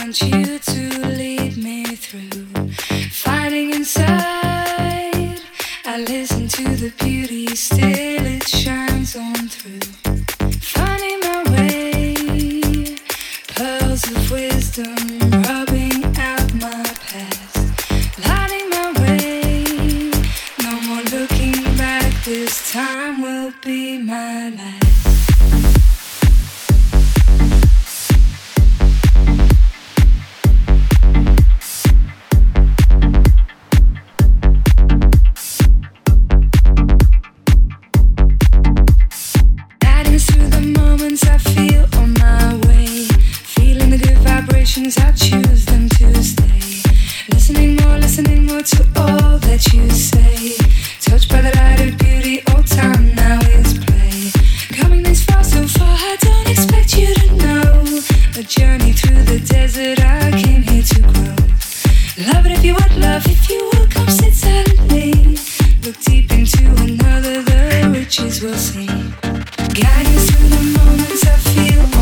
want you to lead me through. Fighting inside, I listen to the beauty, still it shines on through. Finding my way, pearls of wisdom, rubbing out my past. Lighting my way, no more looking back, this time will be my last. I feel on my way, feeling the good vibrations, I choose them to stay. Listening more to all that you say. Touched by the light of beauty, all time now is play. Coming this far, so far, I don't expect you to know. A journey through the desert, I came here to grow. Love it if you would, love if you would, come sit silently. Look deep into another, the riches we'll see. Guiding through the moments I feel